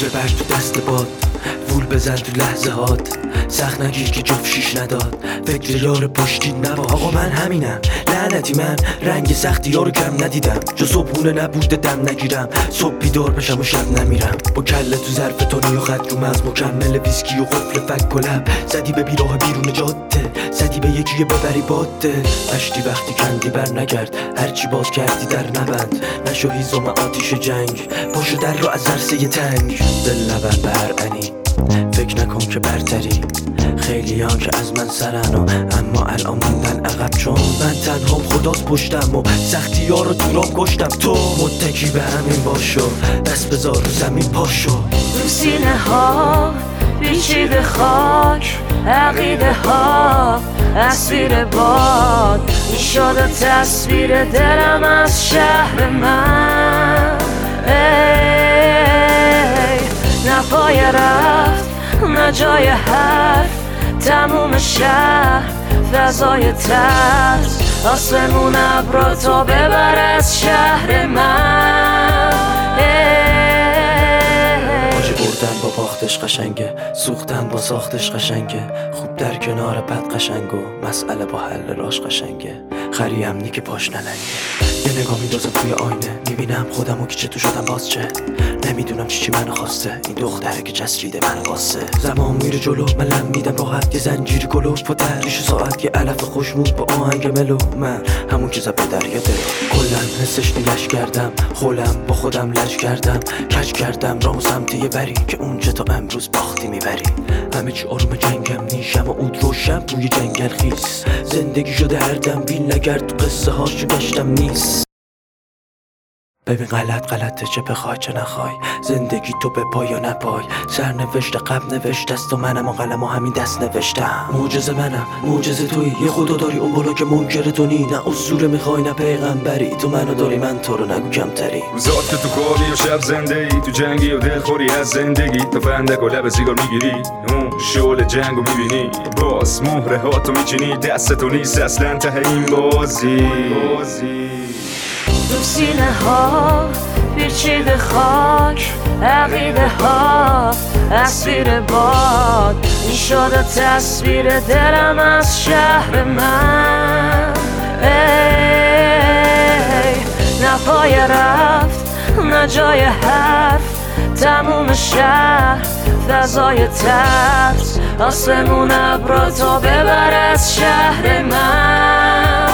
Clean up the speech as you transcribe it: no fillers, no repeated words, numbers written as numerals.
عطر برگ تو دست باد، وول بزن تو لحظه هات، سخت نگیر که جفت شیش نداد، فکر یار پشتی نباش. آقا من همینم لعنتی، من رنگ سختی ها رو کم ندیدم، جا صبحونه نبوده دم نگیرم، صبح بیدار بشم و شب نمیرم، با کله تو ظرف تونی و خط رو مغز، مکمل ویسکی و قفل فک و لب، زدی به بیراه بیرون جاده، زدی به یکی ببری باده، اشتی وقتی کندی بر نگرد، هرچی باز کردی در نبند، نشو هیزم آتیش جنگ، پاشو در رو از عرصه تنگ، دل نبر برعنی، فکر نکن که برتری، خیلی ها که از من سرن و اما الان موندن عقب، چون من تنهام خداست پشتم و سختی ها رو تو راه کشتم. تو متکی به همین باشو، دست بذار رو زمین پاشو. تو سینه ها پیچیده خاک، عقیده ها اسیر باد، این شده تصویر دلم از شهر من. نه پای رفت نه جای حرف، تموم شهر فضای ترس، آسمون ابرا تا ببر از شهر من. باجی بردن با باختش قشنگه، سوختن با ساختش قشنگه، خوب در کنار بد قشنگ و مسئله با حل راش قشنگه، خری امنی که پاش نلنگه. یه نگاه میدازم توی آینه، میبینم خودمو که چه تو شدم باز چه، نمیدونم چی منو خواسته، این دختره که چسبیده منو واسه. زمان میره جلو من لم میدم راحت، یه زنجیری گلوف و در ریش ساعت، یه علف خوشمود با آهنگ ملو، من همون که زد به دریا دلو. کلن حسش نیلش کردم، خولم با خودم لج کردم، کج کردم رامو سمت یه بری که اونجا تا امروز باختی میبری. همه چی آروم جنگم نیشم و اود روشم روی جنگل خیس، زندگی شده هر دم بیل نگرد تو قصه هاشو گشتم نیست. ببین غلطه، چه بخوای چه نخوای، زندگی تو به پای یا نپای، سرنوشت قبل نوشته است و منم و قلم و همین دست نوشتم. معجزه منم معجزه تویی، یه خدا داری اون بالا که منکر تو نی، نه اسطوره میخوای نه پیغمبری، تو منو داری من تو رو نگو کمتری. روزات که تو کاری و شب زنده ای، تو جنگی و دلخوری از زندگی، تو فندک و لب سیگار میگیری، اون شعل جنگو میبینی، باز مهره هاتو میچینی، دستتو نیست اصلا ته این بازی. تو سینه ها پیچیده خاک، عقیده ها اسیر باد، این شده تصویر دلم از شهر من. نه پای رفت نه جای حرف، تموم شهر فضای ترس، آسمون ابرا تا ببر از شهر من.